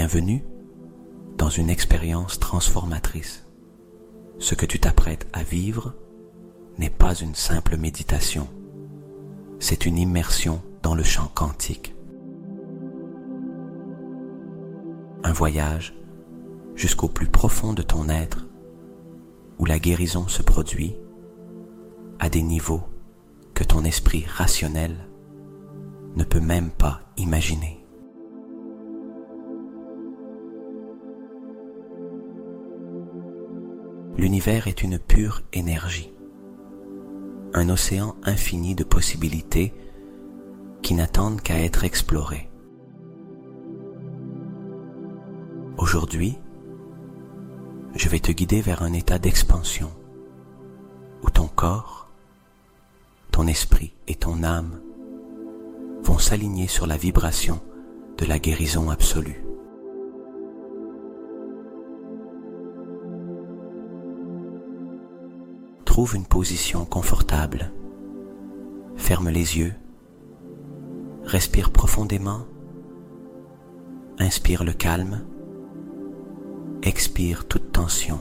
Bienvenue dans une expérience transformatrice. Ce que tu t'apprêtes à vivre n'est pas une simple méditation, c'est une immersion dans le champ quantique. Un voyage jusqu'au plus profond de ton être, où la guérison se produit à des niveaux que ton esprit rationnel ne peut même pas imaginer. L'univers est une pure énergie, un océan infini de possibilités qui n'attendent qu'à être explorées. Aujourd'hui, je vais te guider vers un état d'expansion où ton corps, ton esprit et ton âme vont s'aligner sur la vibration de la guérison absolue. Trouve une position confortable, ferme les yeux, respire profondément, inspire le calme, expire toute tension.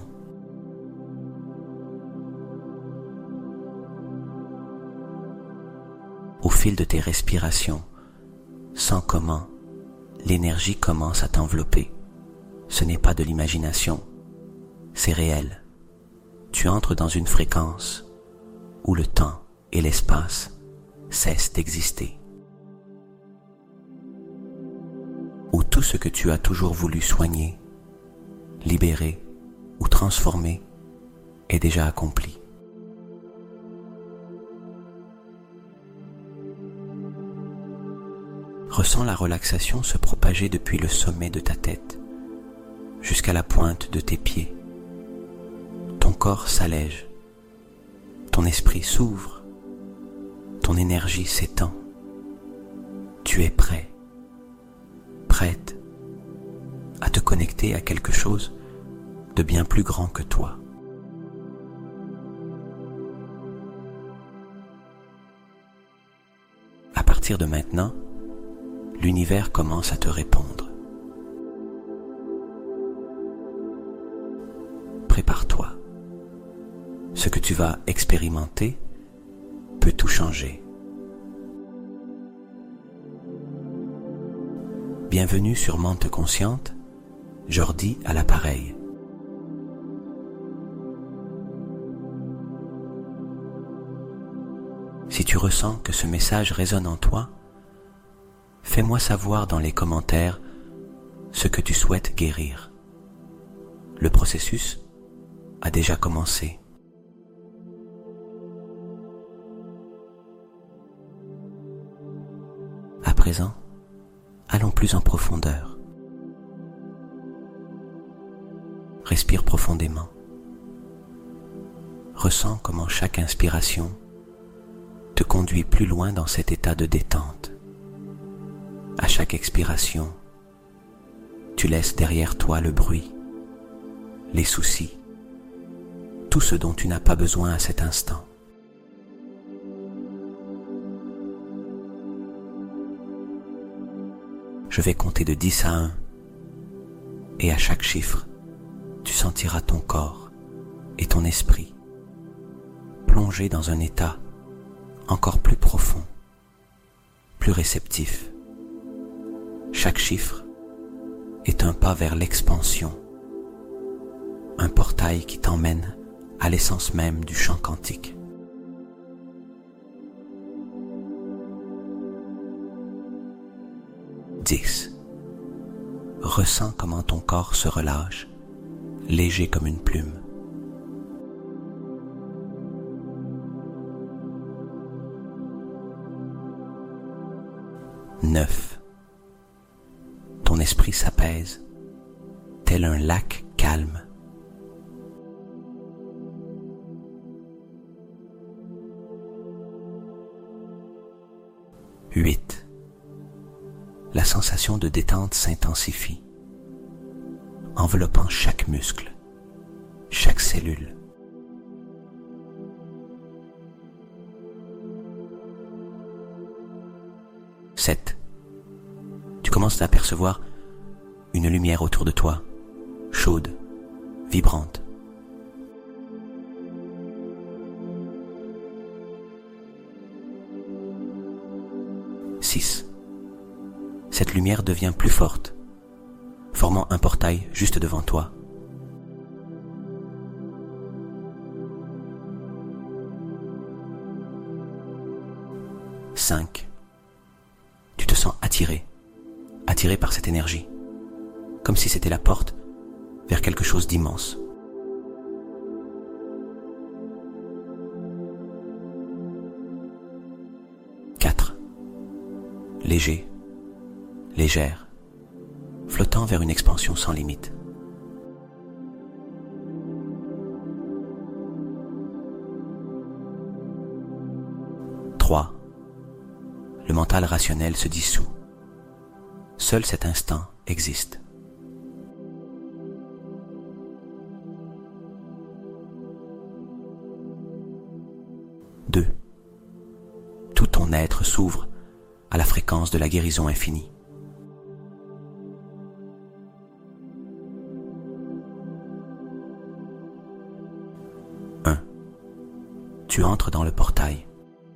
Au fil de tes respirations, sens comment l'énergie commence à t'envelopper. Ce n'est pas de l'imagination, c'est réel. Tu entres dans une fréquence où le temps et l'espace cessent d'exister. Où tout ce que tu as toujours voulu soigner, libérer ou transformer est déjà accompli. Ressens la relaxation se propager depuis le sommet de ta tête jusqu'à la pointe de tes pieds. Ton corps s'allège, ton esprit s'ouvre, ton énergie s'étend. Tu es prêt, prête à te connecter à quelque chose de bien plus grand que toi. À partir de maintenant, l'univers commence à te répondre. Prépare-toi. Ce que tu vas expérimenter peut tout changer. Bienvenue sur Mente Consciente, Jordi à l'appareil. Si tu ressens que ce message résonne en toi, fais-moi savoir dans les commentaires ce que tu souhaites guérir. Le processus a déjà commencé. À présent, allons plus en profondeur. Respire profondément. Ressens comment chaque inspiration te conduit plus loin dans cet état de détente. À chaque expiration, tu laisses derrière toi le bruit, les soucis, tout ce dont tu n'as pas besoin à cet instant. Je vais compter de 10 à 1 et à chaque chiffre, tu sentiras ton corps et ton esprit plongés dans un état encore plus profond, plus réceptif. Chaque chiffre est un pas vers l'expansion, un portail qui t'emmène à l'essence même du champ quantique. 10. Ressens comment ton corps se relâche, léger comme une plume. 9. Ton esprit s'apaise, tel un lac calme. 8. La sensation de détente s'intensifie, enveloppant chaque muscle, chaque cellule. 7. Tu commences à apercevoir une lumière autour de toi, chaude, vibrante. 6. Cette lumière devient plus forte, formant un portail juste devant toi. 5. Tu te sens attiré par cette énergie, comme si c'était la porte vers quelque chose d'immense. 4. Léger, légère, flottant vers une expansion sans limite. 3. Le mental rationnel se dissout. Seul cet instant existe. 2. Tout ton être s'ouvre à la fréquence de la guérison infinie. 1. Tu entres dans le portail.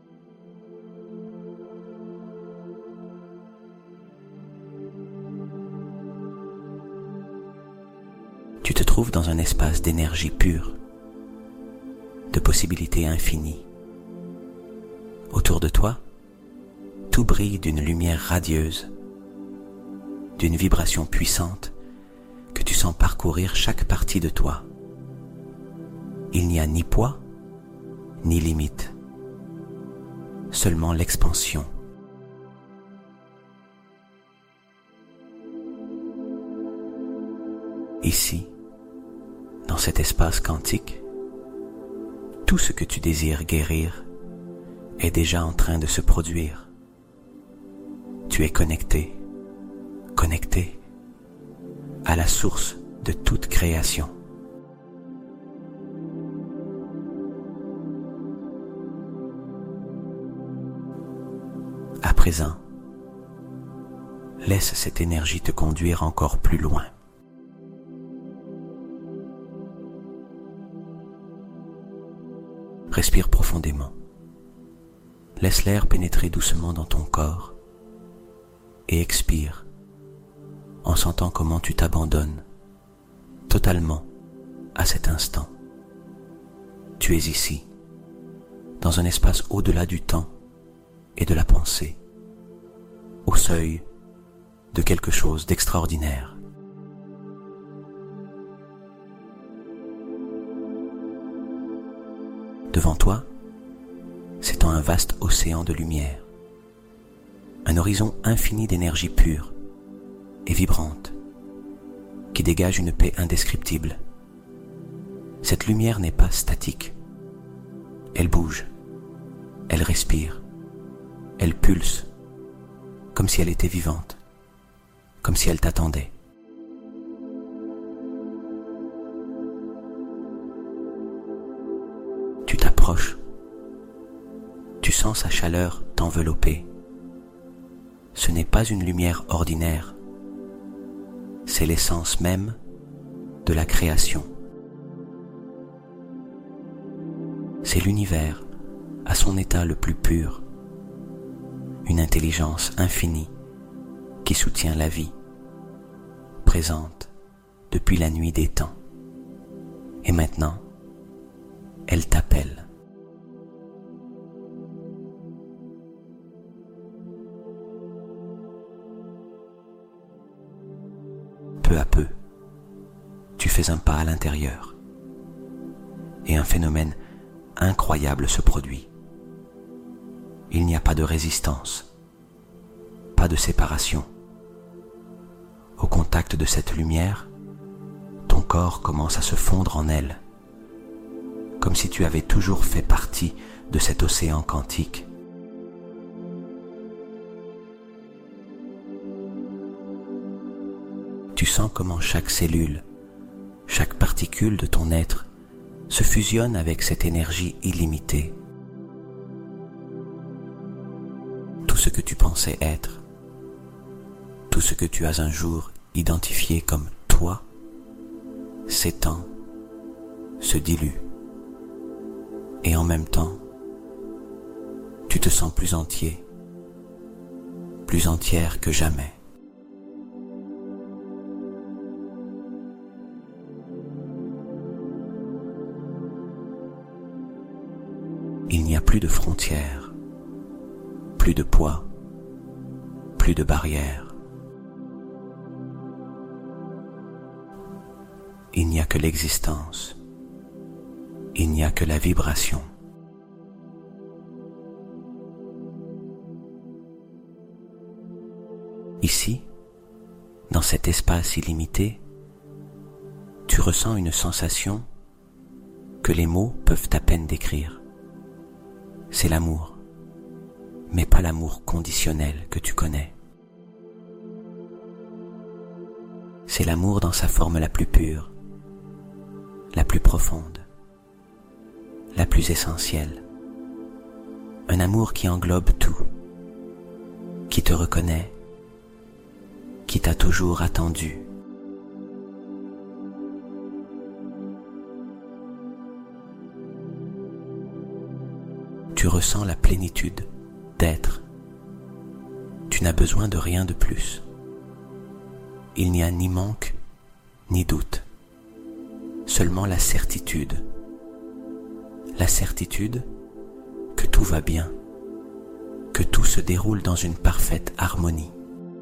2. Tu te trouves dans un espace d'énergie pure, de possibilités infinies. Autour de toi, tout brille d'une lumière radieuse, d'une vibration puissante que tu sens parcourir chaque partie de toi. Il n'y a ni poids, ni limite, seulement l'expansion. Ici, dans cet espace quantique, tout ce que tu désires guérir est déjà en train de se produire. Tu es connecté à la source de toute création. À présent, laisse cette énergie te conduire encore plus loin. Respire profondément. Laisse l'air pénétrer doucement dans ton corps et expire en sentant comment tu t'abandonnes totalement à cet instant. Tu es ici, dans un espace au-delà du temps et de la pensée, au seuil de quelque chose d'extraordinaire. Devant toi, s'étend un vaste océan de lumière, un horizon infini d'énergie pure et vibrante, qui dégage une paix indescriptible. Cette lumière n'est pas statique, elle bouge, elle respire, elle pulse, comme si elle était vivante, comme si elle t'attendait. Tu t'approches, tu sens sa chaleur t'envelopper. Ce n'est pas une lumière ordinaire, c'est l'essence même de la création. C'est l'univers à son état le plus pur, une intelligence infinie qui soutient la vie, présente depuis la nuit des temps. Et maintenant, elle t'appelle. Peu à peu, tu fais un pas à l'intérieur et un phénomène incroyable se produit. Il n'y a pas de résistance, pas de séparation. Au contact de cette lumière, ton corps commence à se fondre en elle, comme si tu avais toujours fait partie de cet océan quantique. Tu sens comment chaque cellule, chaque particule de ton être se fusionne avec cette énergie illimitée. Tout ce que tu pensais être, tout ce que tu as un jour identifié comme toi, s'étend, se dilue. Et en même temps, tu te sens plus entier, plus entière que jamais. Il n'y a plus de frontières, plus de poids, plus de barrières. Il n'y a que l'existence, il n'y a que la vibration. Ici, dans cet espace illimité, tu ressens une sensation que les mots peuvent à peine décrire. C'est l'amour, mais pas l'amour conditionnel que tu connais. C'est l'amour dans sa forme la plus pure, la plus profonde, la plus essentielle. Un amour qui englobe tout, qui te reconnaît, qui t'a toujours attendu. Tu ressens la plénitude d'être. Tu n'as besoin de rien de plus. Il n'y a ni manque, ni doute. Seulement la certitude. La certitude que tout va bien, que tout se déroule dans une parfaite harmonie.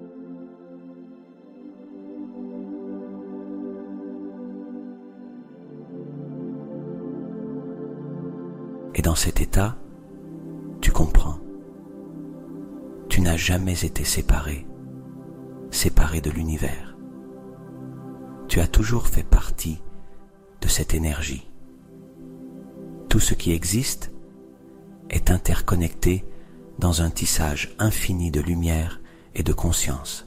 Et dans cet état, tu comprends. Tu n'as jamais été séparé de l'univers. Tu as toujours fait partie de cette énergie. Tout ce qui existe est interconnecté dans un tissage infini de lumière et de conscience.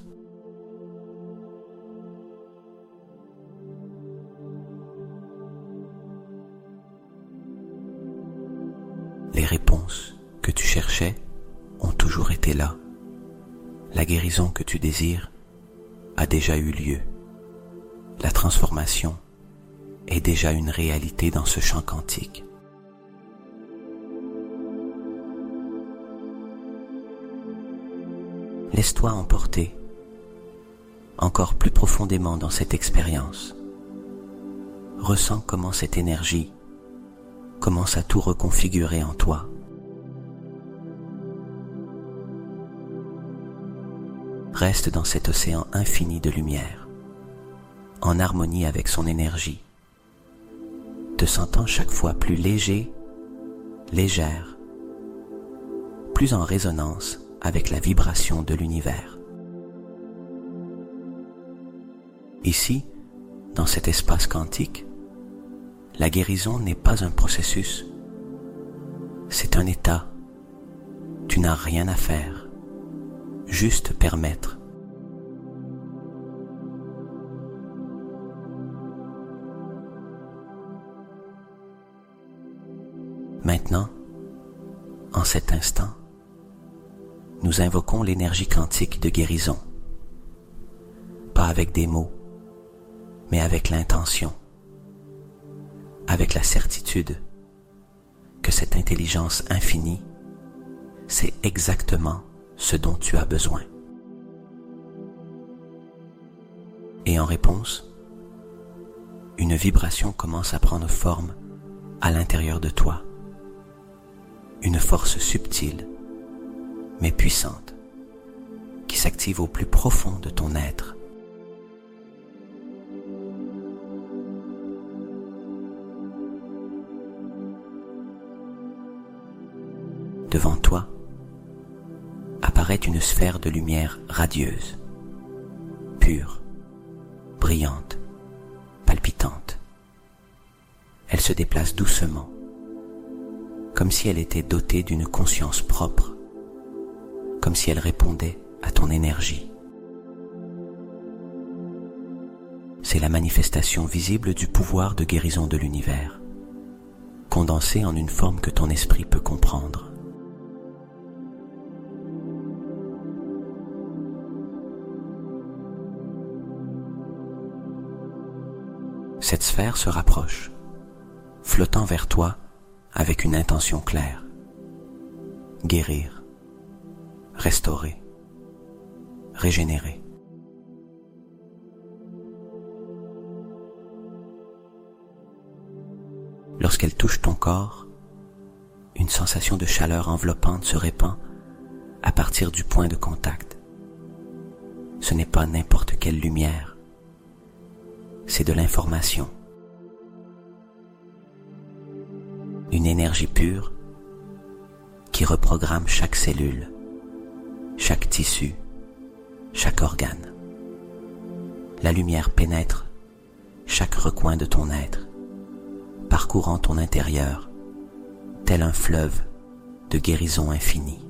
Les réponses que tu cherchais ont toujours été là. La guérison que tu désires a déjà eu lieu. La transformation est déjà une réalité dans ce champ quantique. Laisse-toi emporter encore plus profondément dans cette expérience. Ressens comment cette énergie commence à tout reconfigurer en toi. Reste dans cet océan infini de lumière, en harmonie avec son énergie, te sentant chaque fois plus léger, légère, plus en résonance avec la vibration de l'univers. Ici, dans cet espace quantique, la guérison n'est pas un processus, c'est un état. Tu n'as rien à faire, juste permettre. Maintenant, en cet instant, nous invoquons l'énergie quantique de guérison, pas avec des mots, mais avec l'intention, avec la certitude que cette intelligence infinie, c'est exactement ce dont tu as besoin. Et en réponse, une vibration commence à prendre forme à l'intérieur de toi. Une force subtile, mais puissante, qui s'active au plus profond de ton être. Devant toi, apparaît une sphère de lumière radieuse, pure, brillante, palpitante. Elle se déplace doucement, comme si elle était dotée d'une conscience propre, comme si elle répondait à ton énergie. C'est la manifestation visible du pouvoir de guérison de l'univers, condensé en une forme que ton esprit peut comprendre. Cette sphère se rapproche, flottant vers toi avec une intention claire. Guérir, restaurer, régénérer. Lorsqu'elle touche ton corps, une sensation de chaleur enveloppante se répand à partir du point de contact. Ce n'est pas n'importe quelle lumière, c'est de l'information. Une énergie pure qui reprogramme chaque cellule, chaque tissu, chaque organe. La lumière pénètre chaque recoin de ton être, parcourant ton intérieur, tel un fleuve de guérison infinie.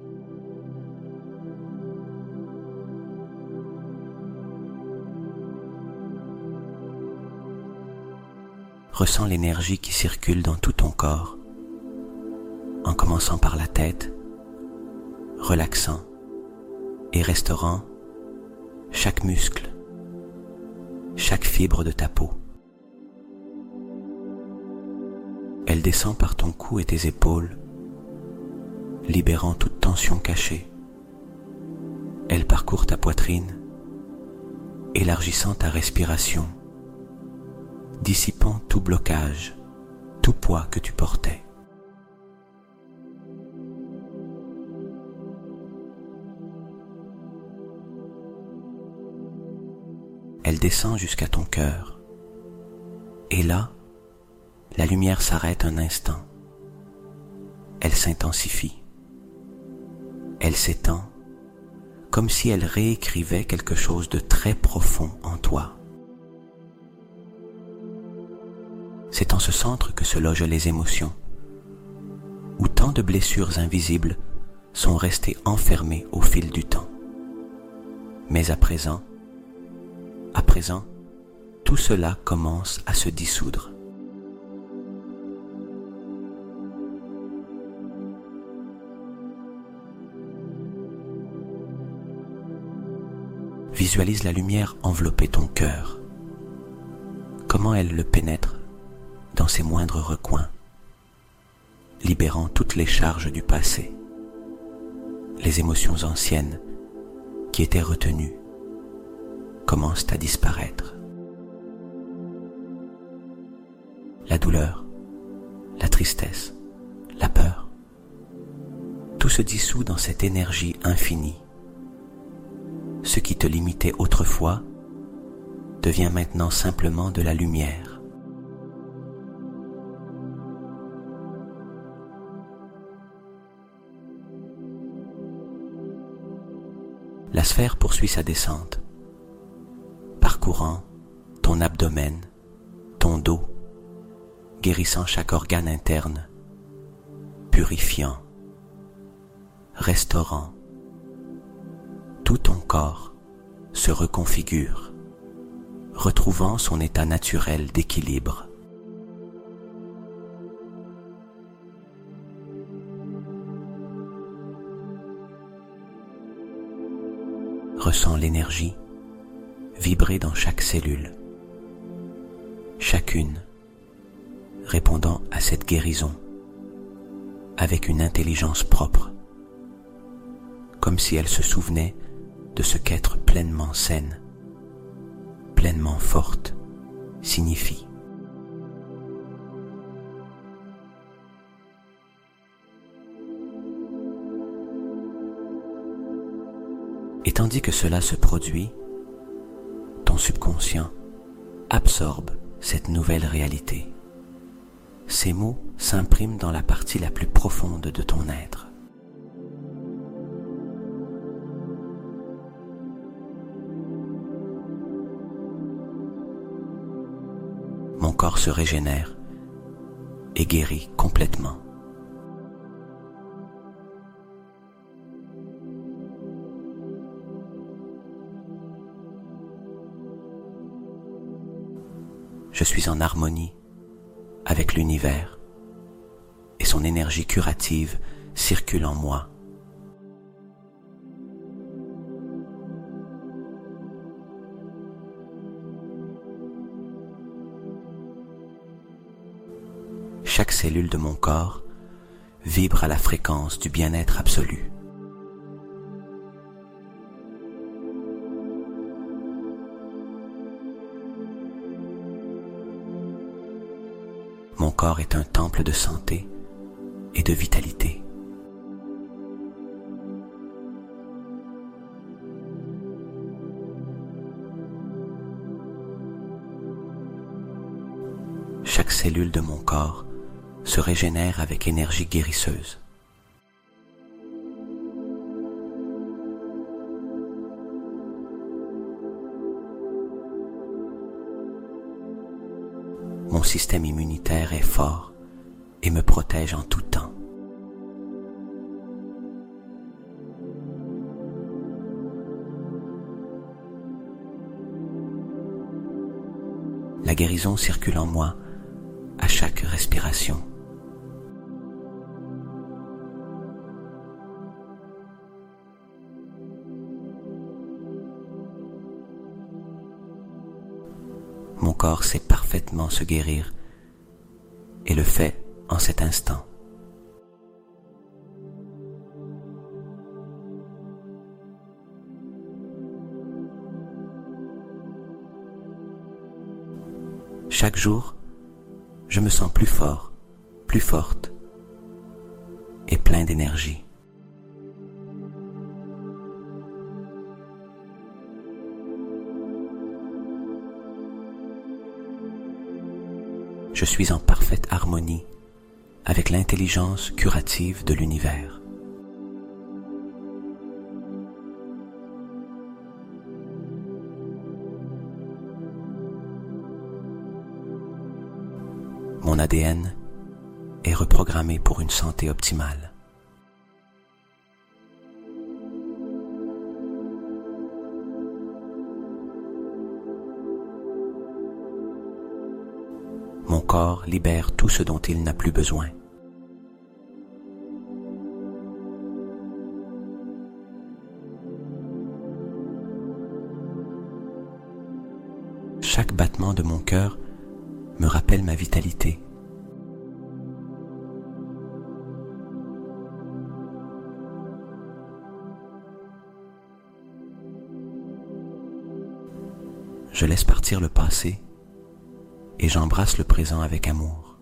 Ressens l'énergie qui circule dans tout ton corps, en commençant par la tête, relaxant et restaurant chaque muscle, chaque fibre de ta peau. Elle descend par ton cou et tes épaules, libérant toute tension cachée. Elle parcourt ta poitrine, élargissant ta respiration, dissipant tout blocage, tout poids que tu portais. Elle descend jusqu'à ton cœur, et là, la lumière s'arrête un instant. Elle s'intensifie. Elle s'étend, comme si elle réécrivait quelque chose de très profond en toi. C'est en ce centre que se logent les émotions, où tant de blessures invisibles sont restées enfermées au fil du temps. Mais à présent, tout cela commence à se dissoudre. Visualise la lumière envelopper ton cœur. Comment elle le pénètre dans ses moindres recoins, libérant toutes les charges du passé, les émotions anciennes qui étaient retenues commencent à disparaître. La douleur, la tristesse, la peur, tout se dissout dans cette énergie infinie. Ce qui te limitait autrefois devient maintenant simplement de la lumière. La sphère poursuit sa descente, parcourant ton abdomen, ton dos, guérissant chaque organe interne, purifiant, restaurant. Tout ton corps se reconfigure, retrouvant son état naturel d'équilibre. Ressens l'énergie vibrer dans chaque cellule, chacune répondant à cette guérison avec une intelligence propre, comme si elle se souvenait de ce qu'être pleinement saine, pleinement forte, signifie. Et tandis que cela se produit, ton subconscient absorbe cette nouvelle réalité. Ces mots s'impriment dans la partie la plus profonde de ton être. Mon corps se régénère et guérit complètement. Je suis en harmonie avec l'univers et son énergie curative circule en moi. Chaque cellule de mon corps vibre à la fréquence du bien-être absolu. Mon corps est un temple de santé et de vitalité. Chaque cellule de mon corps se régénère avec énergie guérisseuse. Mon système immunitaire est fort et me protège en tout temps. La guérison circule en moi à chaque respiration. Mon corps sait parfaitement se guérir et le fait en cet instant. Chaque jour, je me sens plus fort, plus forte et plein d'énergie. Je suis en parfaite harmonie avec l'intelligence curative de l'univers. Mon ADN est reprogrammé pour une santé optimale. Mon corps libère tout ce dont il n'a plus besoin. Chaque battement de mon cœur me rappelle ma vitalité. Je laisse partir le passé et j'embrasse le présent avec amour.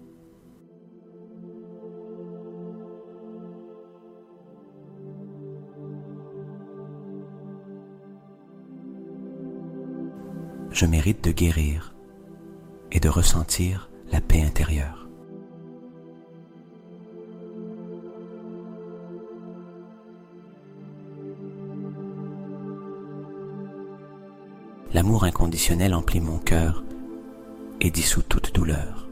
Je mérite de guérir et de ressentir la paix intérieure. L'amour inconditionnel emplit mon cœur et dissout toute douleur.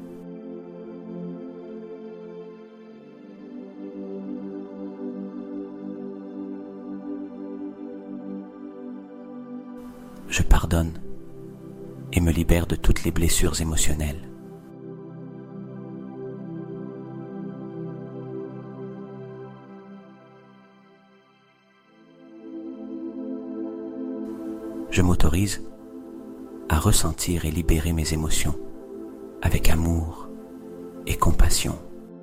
Je pardonne et me libère de toutes les blessures émotionnelles. Je m'autorise à ressentir et libérer mes émotions avec amour et compassion.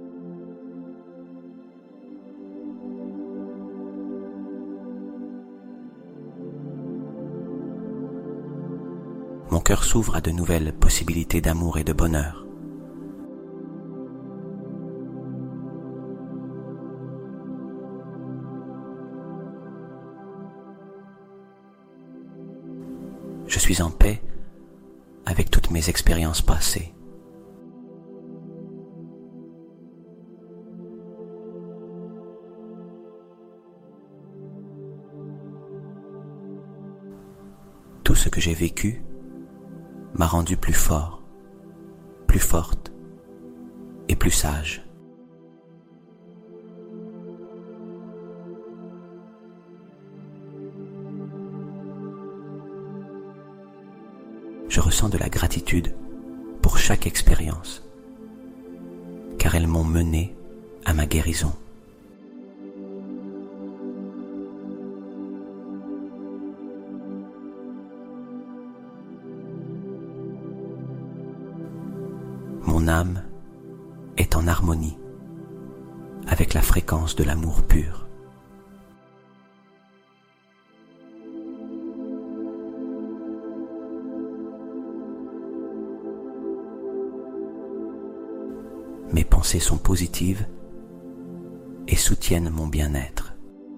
Mon cœur s'ouvre à de nouvelles possibilités d'amour et de bonheur. Je suis en paix avec toutes mes expériences passées. Tout ce que j'ai vécu m'a rendu plus fort, plus forte et plus sage. Je ressens de la gratitude pour chaque expérience, car elles m'ont mené à ma guérison. Mon âme est en harmonie avec la fréquence de l'amour pur. Mes pensées sont positives et soutiennent mon bien-être.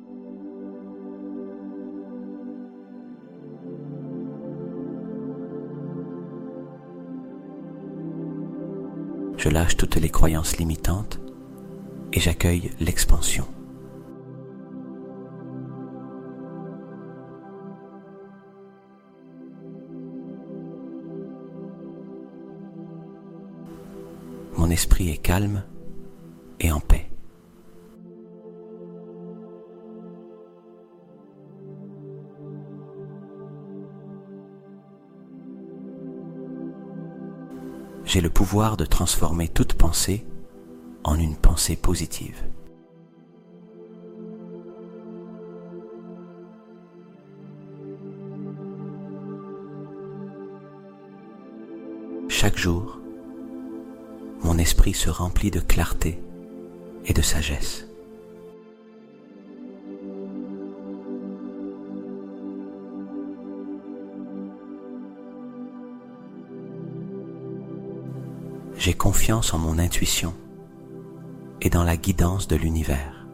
Je lâche toutes les croyances limitantes et j'accueille l'expansion. Mon esprit est calme et en paix. J'ai le pouvoir de transformer toute pensée en une pensée positive. Chaque jour, mon esprit se remplit de clarté et de sagesse. J'ai confiance en mon intuition et dans la guidance de l'univers.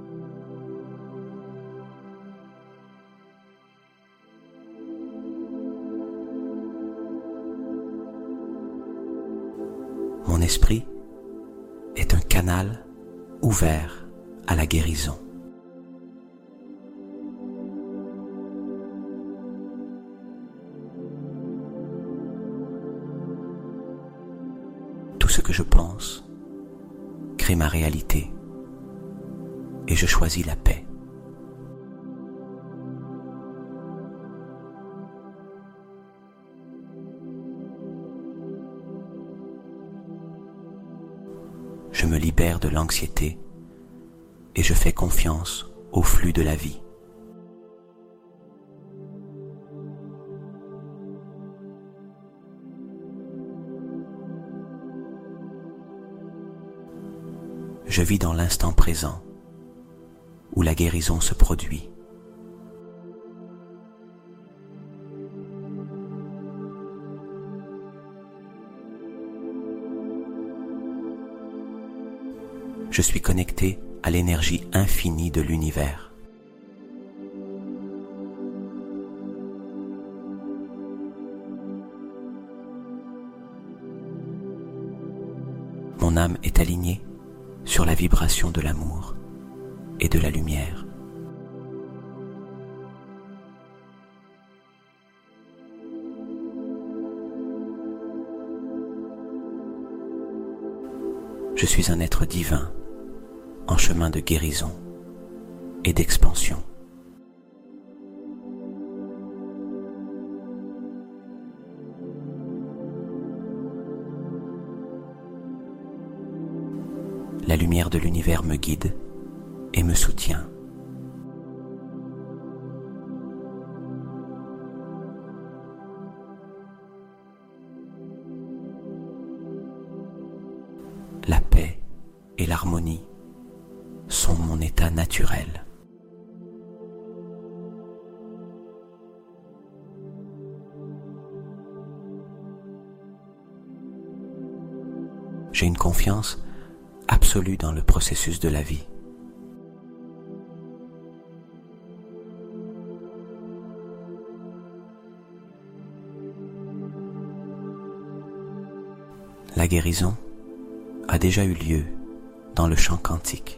Mon esprit est un canal ouvert à la guérison. Tout ce que je pense crée ma réalité et je choisis la paix. Je me libère de l'anxiété et je fais confiance au flux de la vie. Je vis dans l'instant présent où la guérison se produit. Je suis connecté à l'énergie infinie de l'univers. Mon âme est alignée sur la vibration de l'amour et de la lumière. Je suis un être divin en chemin de guérison et d'expansion. La lumière de l'univers me guide et me soutient. La paix et l'harmonie sont mon état naturel. J'ai une confiance absolue dans le processus de la vie. La guérison a déjà eu lieu dans le champ quantique.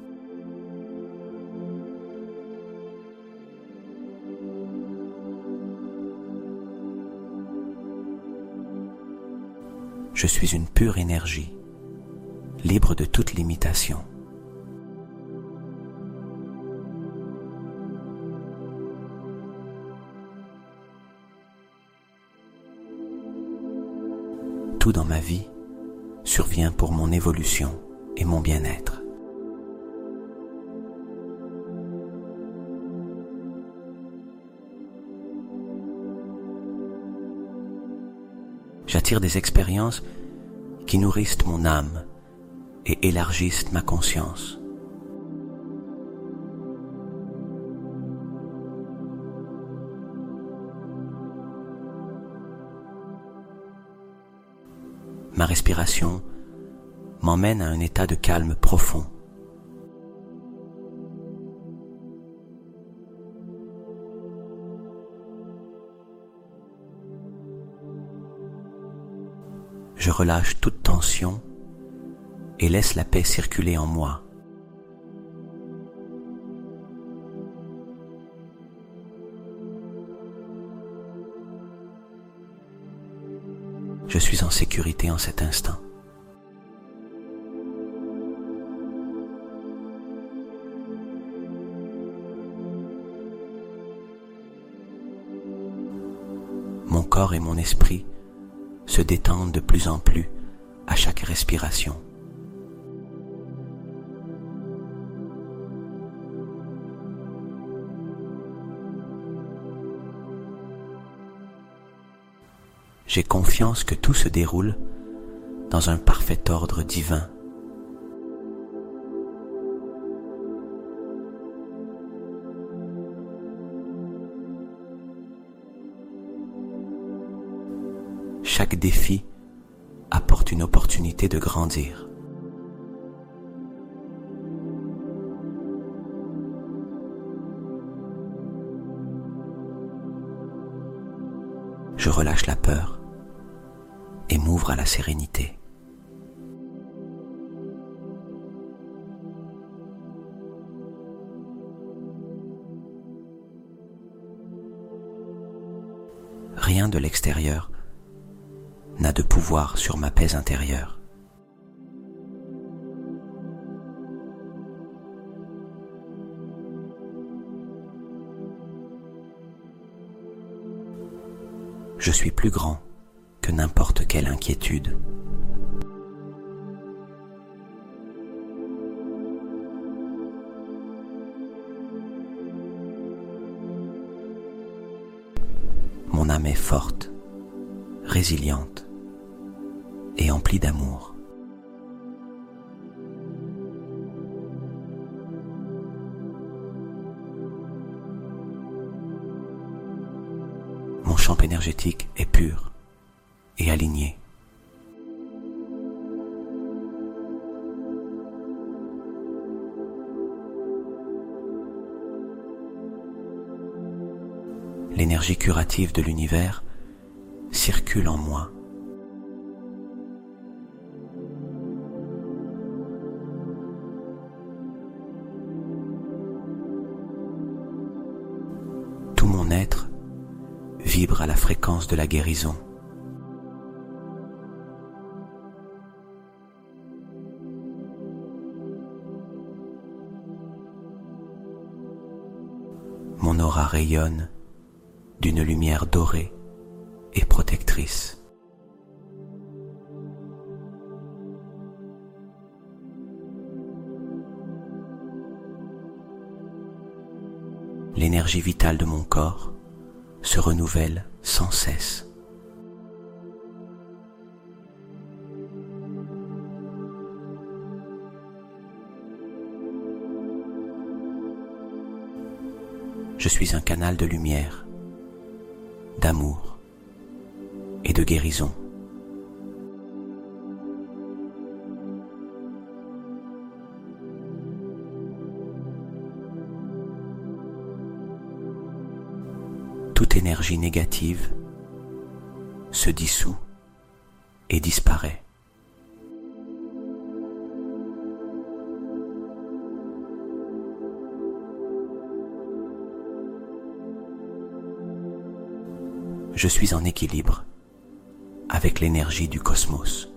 Je suis une pure énergie, libre de toute limitation. Tout dans ma vie survient pour mon évolution et mon bien-être. J'attire des expériences qui nourrissent mon âme et élargissent ma conscience. Ma respiration m'emmène à un état de calme profond. Je relâche toute tension et laisse la paix circuler en moi. Je suis en sécurité en cet instant. Mon corps et mon esprit se détendent de plus en plus à chaque respiration. J'ai confiance que tout se déroule dans un parfait ordre divin. Chaque défi apporte une opportunité de grandir. Je relâche la peur et m'ouvre à la sérénité. Rien de l'extérieur n'a de pouvoir sur ma paix intérieure. Je suis plus grand que n'importe quelle inquiétude. Mon âme est forte, résiliente et emplie d'amour. Mon champ énergétique est pur et aligné. L'énergie curative de l'univers circule en moi. Tout mon être vibre à la fréquence de la guérison. Mon aura rayonne d'une lumière dorée et protectrice. L'énergie vitale de mon corps se renouvelle sans cesse. Je suis un canal de lumière, d'amour et de guérison. Toute énergie négative se dissout et disparaît. Je suis en équilibre avec l'énergie du cosmos.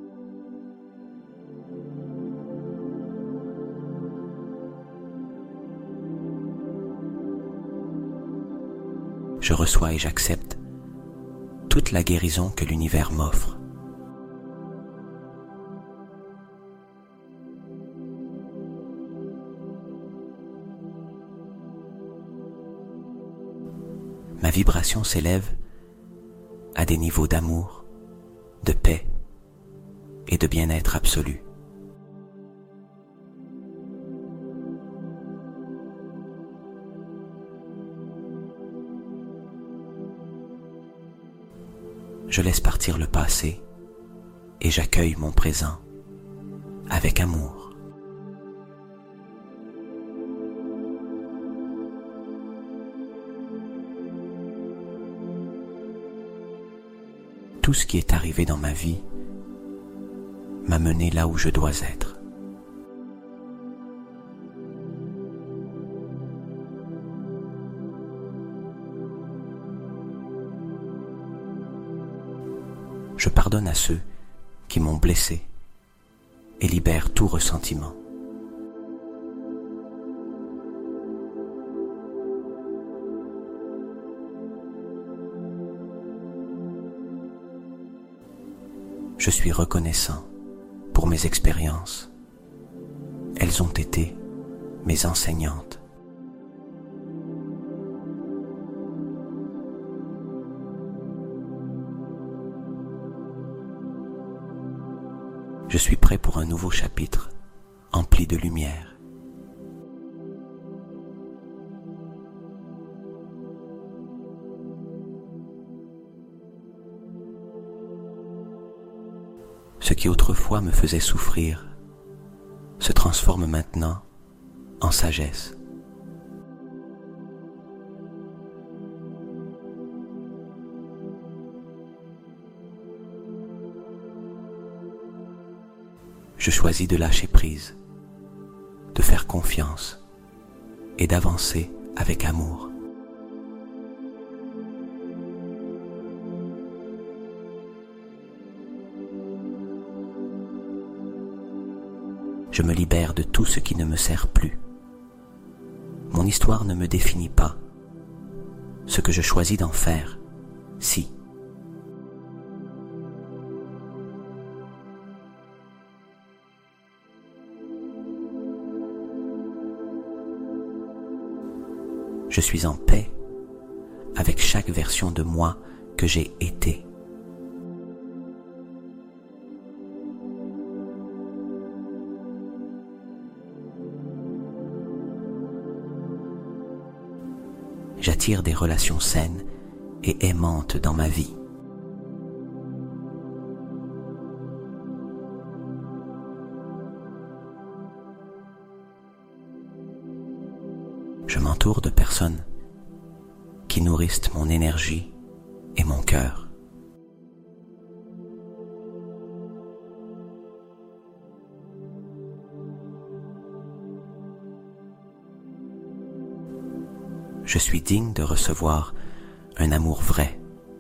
Je reçois et j'accepte toute la guérison que l'univers m'offre. Ma vibration s'élève à des niveaux d'amour, de paix et de bien-être absolu. je laisse partir le passé et j'accueille mon présent avec amour. Tout ce qui est arrivé dans ma vie m'a mené là où je dois être. Je pardonne à ceux qui m'ont blessé et libère tout ressentiment. Je suis reconnaissant pour mes expériences. Elles ont été mes enseignantes. Je suis prêt pour un nouveau chapitre, empli de lumière. Ce qui autrefois me faisait souffrir se transforme maintenant en sagesse. Je choisis de lâcher prise, de faire confiance et d'avancer avec amour. Je me libère de tout ce qui ne me sert plus. Mon histoire ne me définit pas. Ce que je choisis d'en faire, si. Je suis en paix avec chaque version de moi que j'ai été. J'attire des relations saines et aimantes dans ma vie. Je m'entoure de personnes qui nourrissent mon énergie et mon cœur. Je suis digne de recevoir un amour vrai.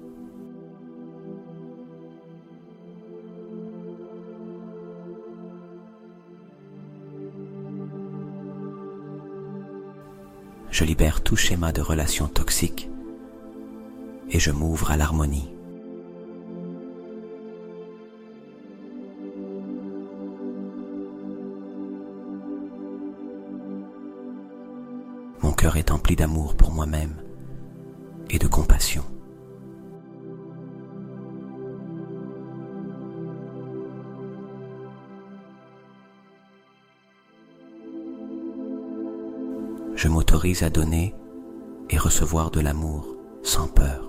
Je libère tout schéma de relations toxiques et je m'ouvre à l'harmonie. Mon cœur est empli d'amour pour moi-même et de compassion. Je m'autorise à donner et recevoir de l'amour sans peur.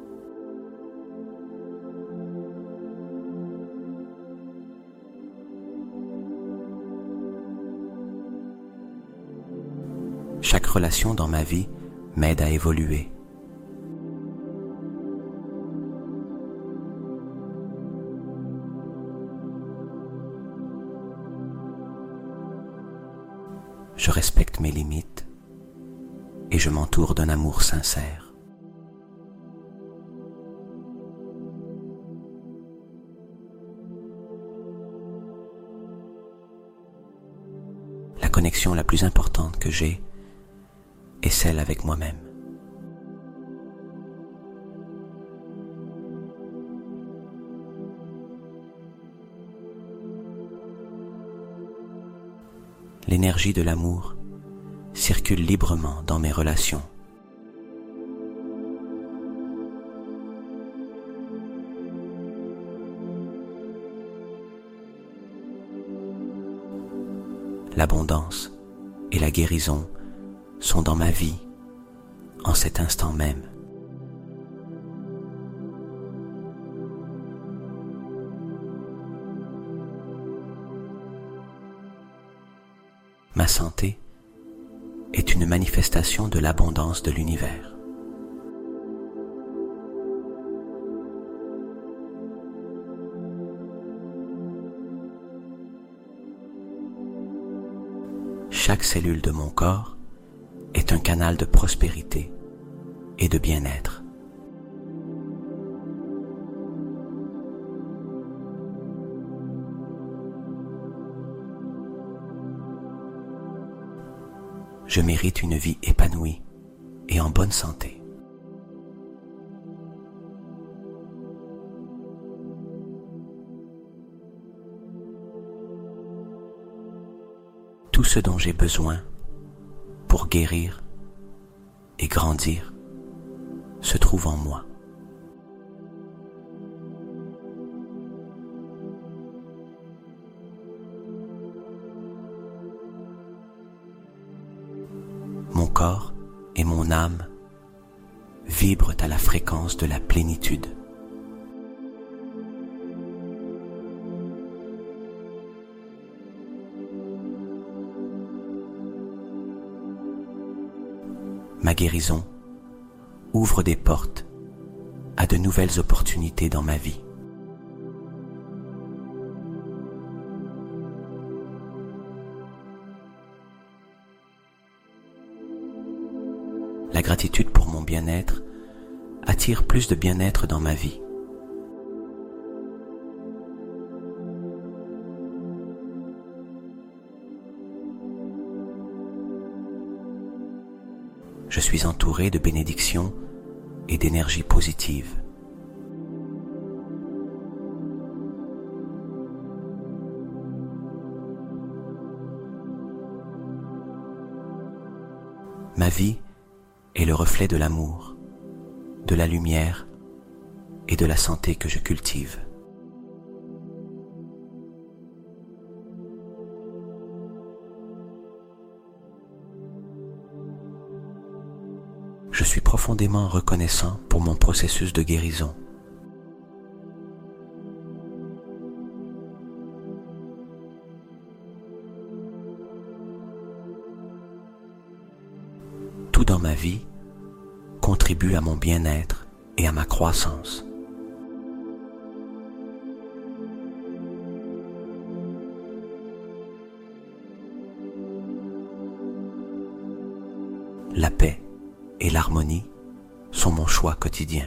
Chaque relation dans ma vie m'aide à évoluer. Je respecte mes limites et je m'entoure d'un amour sincère. La connexion la plus importante que j'ai est celle avec moi-même. L'énergie de l'amour circule librement dans mes relations. L'abondance et la guérison sont dans ma vie en cet instant même. Ma santé est une manifestation de l'abondance de l'univers. Chaque cellule de mon corps est un canal de prospérité et de bien-être. Je mérite une vie épanouie et en bonne santé. Tout ce dont j'ai besoin pour guérir et grandir se trouve en moi. Mon corps et mon âme vibrent à la fréquence de la plénitude. Ma guérison ouvre des portes à de nouvelles opportunités dans ma vie. La gratitude pour mon bien-être attire plus de bien-être dans ma vie. Je suis entouré de bénédictions et d'énergie positive. Ma vie est le reflet de l'amour, de la lumière et de la santé que je cultive. Je suis profondément reconnaissant pour mon processus de guérison. Tout dans ma vie contribue à mon bien-être et à ma croissance. La paix et l'harmonie sont mon choix quotidien.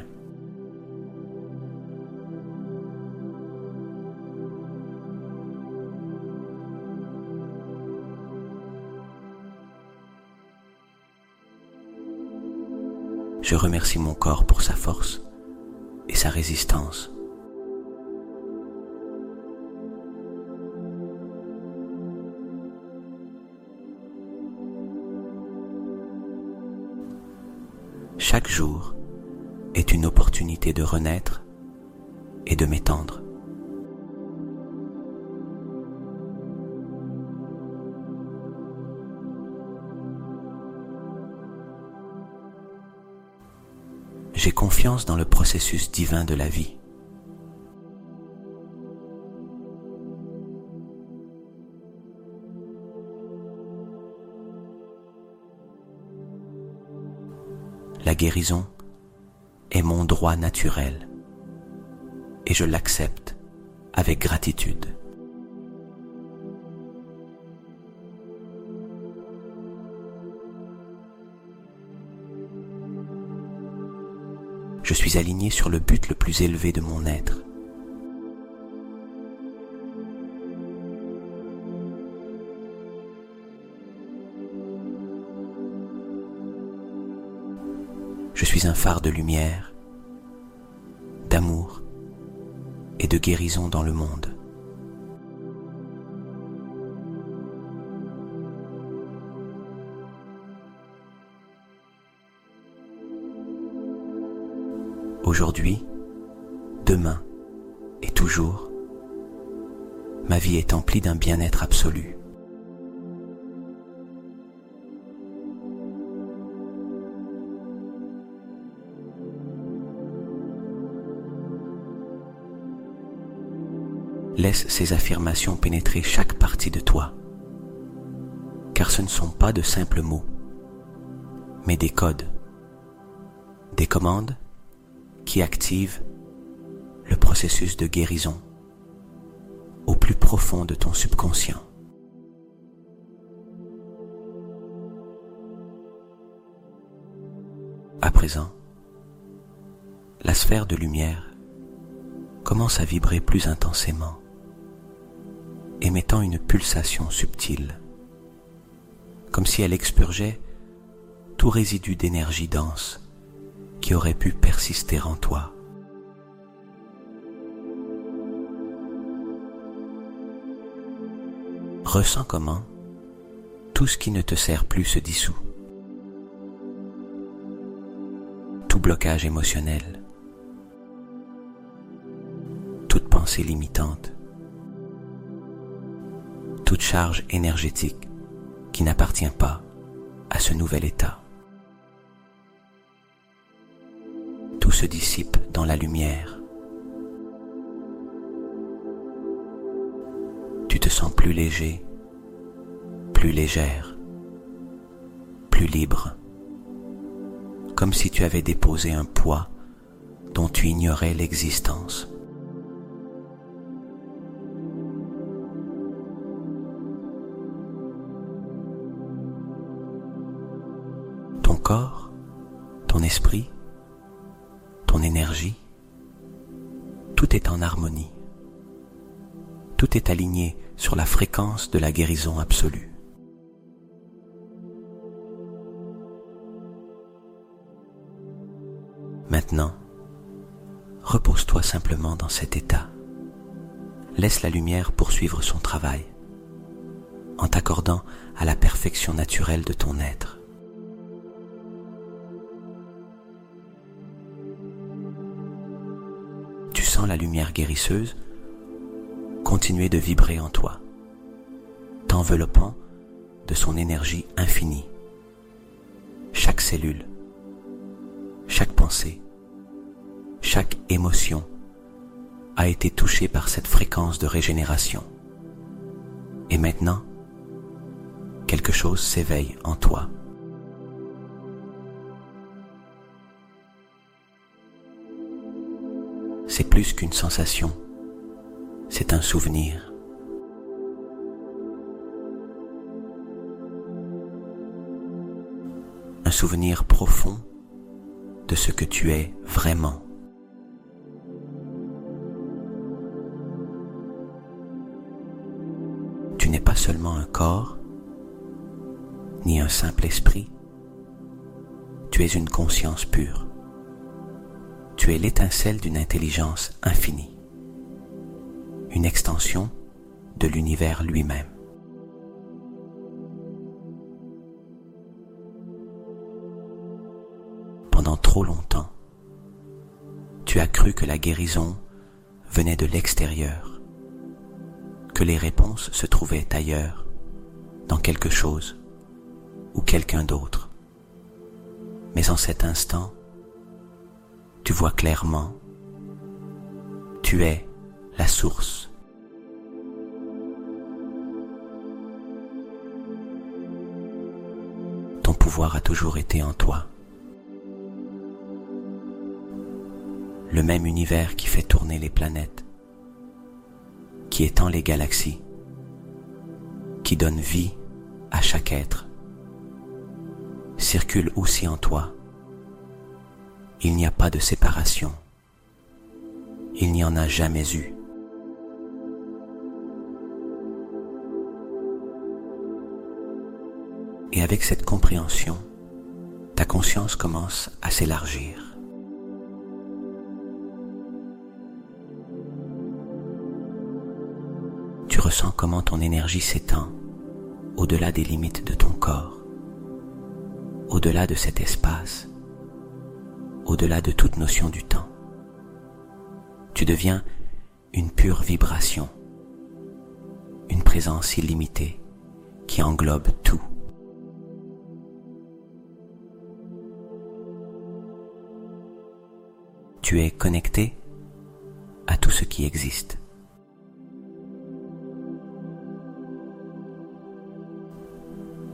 Je remercie mon corps pour sa force et sa résistance. Chaque jour est une opportunité de renaître et de m'étendre. J'ai confiance dans le processus divin de la vie. La guérison est mon droit naturel et je l'accepte avec gratitude. Je suis aligné sur le but le plus élevé de mon être. Je suis un phare de lumière, d'amour et de guérison dans le monde. Aujourd'hui, demain et toujours, ma vie est emplie d'un bien-être absolu. Laisse ces affirmations pénétrer chaque partie de toi, car ce ne sont pas de simples mots, mais des codes, des commandes qui activent le processus de guérison au plus profond de ton subconscient. À présent, la sphère de lumière commence à vibrer plus intensément, émettant une pulsation subtile, comme si elle expurgeait tout résidu d'énergie dense qui aurait pu persister en toi. Ressens comment tout ce qui ne te sert plus se dissout. Tout blocage émotionnel, toute pensée limitante, toute charge énergétique qui n'appartient pas à ce nouvel état. Tout se dissipe dans la lumière. Tu te sens plus léger, plus légère, plus libre, comme si tu avais déposé un poids dont tu ignorais l'existence. Ton corps, ton esprit, ton énergie, tout est en harmonie. Tout est aligné sur la fréquence de la guérison absolue. Maintenant, repose-toi simplement dans cet état. Laisse la lumière poursuivre son travail, en t'accordant à la perfection naturelle de ton être. Tu sens la lumière guérisseuse continuer de vibrer en toi, t'enveloppant de son énergie infinie. Chaque cellule, chaque pensée, chaque émotion a été touchée par cette fréquence de régénération. Et maintenant, quelque chose s'éveille en toi. C'est plus qu'une sensation, c'est un souvenir. Un souvenir profond de ce que tu es vraiment. Tu n'es pas seulement un corps, ni un simple esprit. Tu es une conscience pure. Tu es l'étincelle d'une intelligence infinie, une extension de l'univers lui-même. Pendant trop longtemps, tu as cru que la guérison venait de l'extérieur, que les réponses se trouvaient ailleurs, dans quelque chose ou quelqu'un d'autre. Mais en cet instant, tu vois clairement, tu es la source. Ton pouvoir a toujours été en toi. Le même univers qui fait tourner les planètes, qui étend les galaxies, qui donne vie à chaque être, circule aussi en toi. Il n'y a pas de séparation. Il n'y en a jamais eu. Et avec cette compréhension, ta conscience commence à s'élargir. Tu ressens comment ton énergie s'étend au-delà des limites de ton corps, au-delà de cet espace, au-delà de toute notion du temps. Tu deviens une pure vibration, une présence illimitée qui englobe tout. Tu es connecté à tout ce qui existe.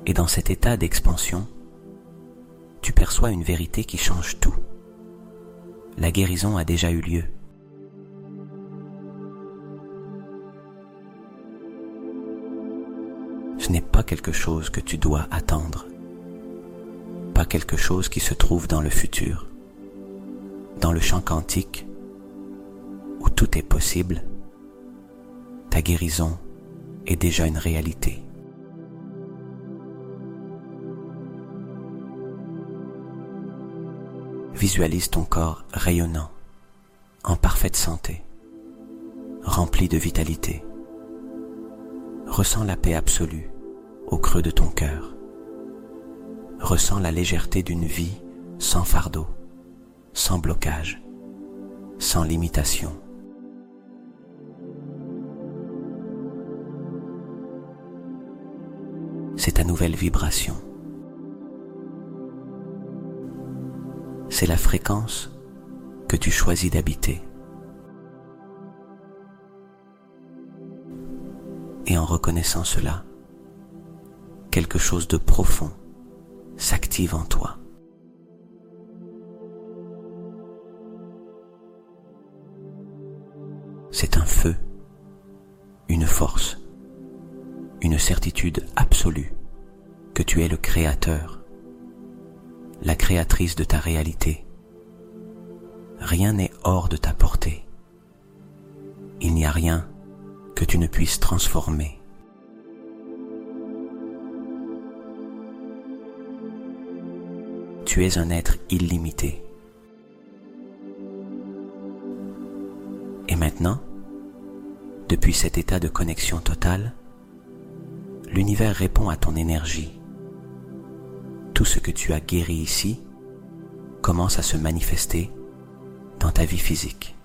Et dans cet état d'expansion, tu perçois une vérité qui change tout. La guérison a déjà eu lieu. Ce n'est pas quelque chose que tu dois attendre, pas quelque chose qui se trouve dans le futur. Dans le champ quantique, où tout est possible, ta guérison est déjà une réalité. Visualise ton corps rayonnant, en parfaite santé, rempli de vitalité. Ressens la paix absolue au creux de ton cœur. Ressens la légèreté d'une vie sans fardeau, sans blocage, sans limitation. C'est ta nouvelle vibration. C'est la fréquence que tu choisis d'habiter. Et en reconnaissant cela, quelque chose de profond s'active en toi. C'est un feu, une force, une certitude absolue que tu es le créateur, la créatrice de ta réalité. Rien n'est hors de ta portée. Il n'y a rien que tu ne puisses transformer. Tu es un être illimité. Et maintenant, depuis cet état de connexion totale, l'univers répond à ton énergie. Tout ce que tu as guéri ici commence à se manifester dans ta vie physique.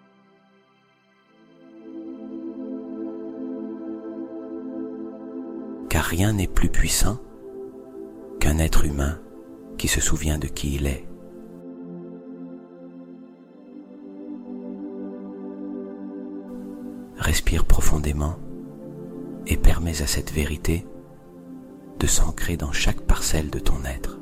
Car rien n'est plus puissant qu'un être humain qui se souvient de qui il est. Respire profondément et permets à cette vérité de s'ancrer dans chaque parcelle de ton être.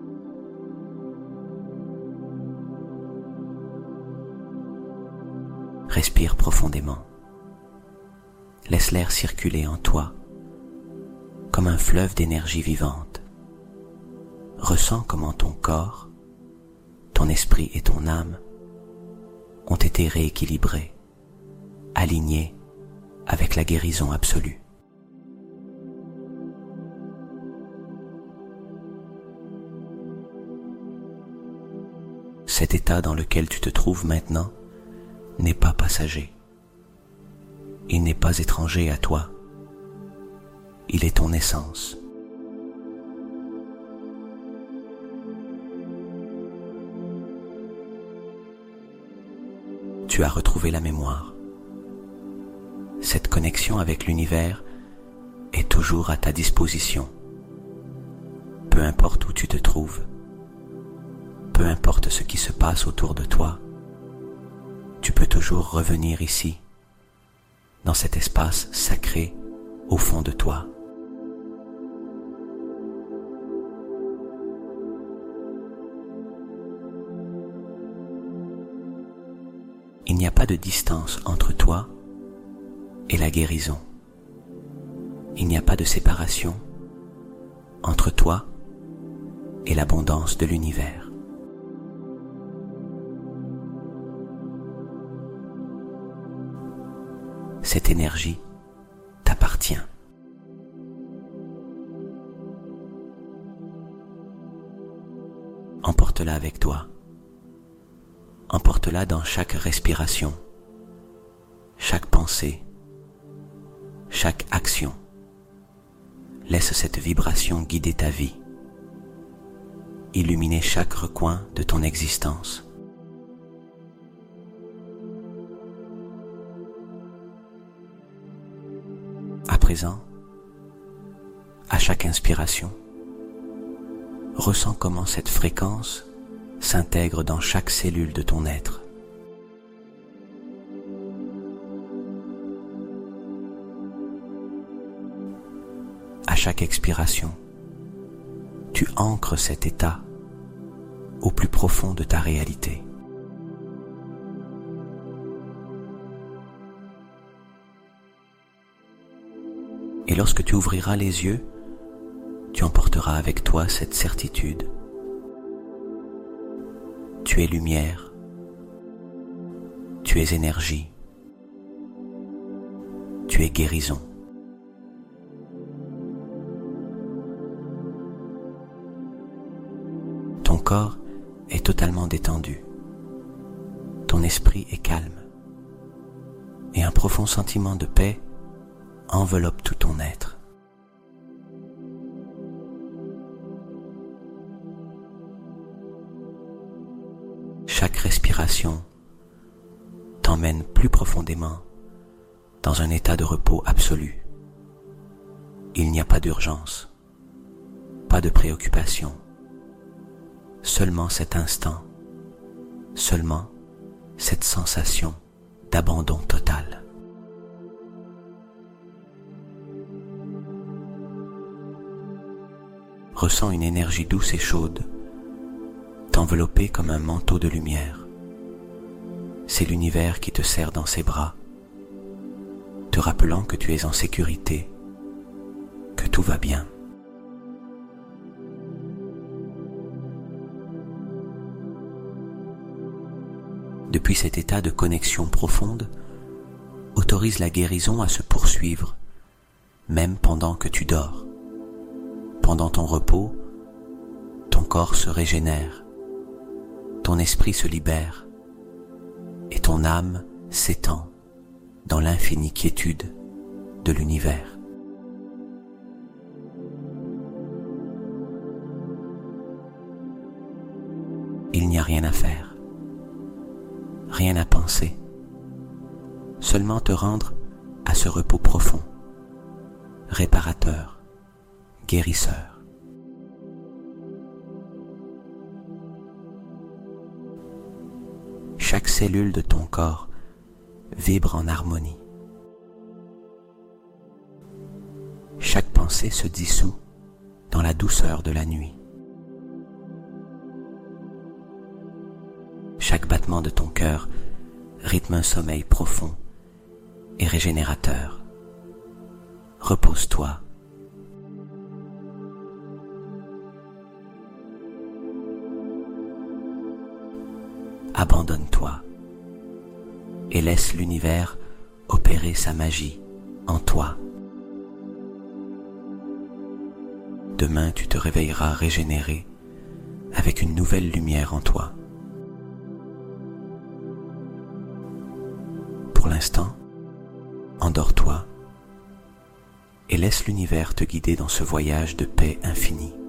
Respire profondément. Laisse l'air circuler en toi comme un fleuve d'énergie vivante. Ressens comment ton corps, ton esprit et ton âme ont été rééquilibrés, alignés avec la guérison absolue. Cet état dans lequel tu te trouves maintenant n'est pas passager. Il n'est pas étranger à toi. Il est ton essence. Tu as retrouvé la mémoire. Cette connexion avec l'univers est toujours à ta disposition. Peu importe où tu te trouves, peu importe ce qui se passe autour de toi, tu peux toujours revenir ici, dans cet espace sacré au fond de toi. Il n'y a pas de distance entre toi et la guérison. Il n'y a pas de séparation entre toi et l'abondance de l'univers. Cette énergie t'appartient. Emporte-la avec toi. Emporte-la dans chaque respiration, chaque pensée, chaque action. Laisse cette vibration guider ta vie, illuminer chaque recoin de ton existence. À présent, à chaque inspiration, ressens comment cette fréquence s'intègre dans chaque cellule de ton être. À chaque expiration, tu ancres cet état au plus profond de ta réalité. Et lorsque tu ouvriras les yeux, tu emporteras avec toi cette certitude. Tu es lumière, tu es énergie, tu es guérison. Ton corps est totalement détendu, ton esprit est calme, et un profond sentiment de paix enveloppe tout ton être. Chaque respiration t'emmène plus profondément dans un état de repos absolu. Il n'y a pas d'urgence, pas de préoccupation, seulement cet instant, seulement cette sensation d'abandon total. Ressens une énergie douce et chaude t'envelopper comme un manteau de lumière. C'est l'univers qui te serre dans ses bras, te rappelant que tu es en sécurité, que tout va bien. Depuis cet état de connexion profonde, autorise la guérison à se poursuivre, même pendant que tu dors. Pendant ton repos, ton corps se régénère, ton esprit se libère et ton âme s'étend dans l'infinie quiétude de l'univers. Il n'y a rien à faire, rien à penser, seulement te rendre à ce repos profond, réparateur, guérisseur. Chaque cellule de ton corps vibre en harmonie. Chaque pensée se dissout dans la douceur de la nuit. Chaque battement de ton cœur rythme un sommeil profond et régénérateur. Repose-toi. Abandonne-toi et laisse l'univers opérer sa magie en toi. Demain, tu te réveilleras régénéré avec une nouvelle lumière en toi. Pour l'instant, endors-toi et laisse l'univers te guider dans ce voyage de paix infinie.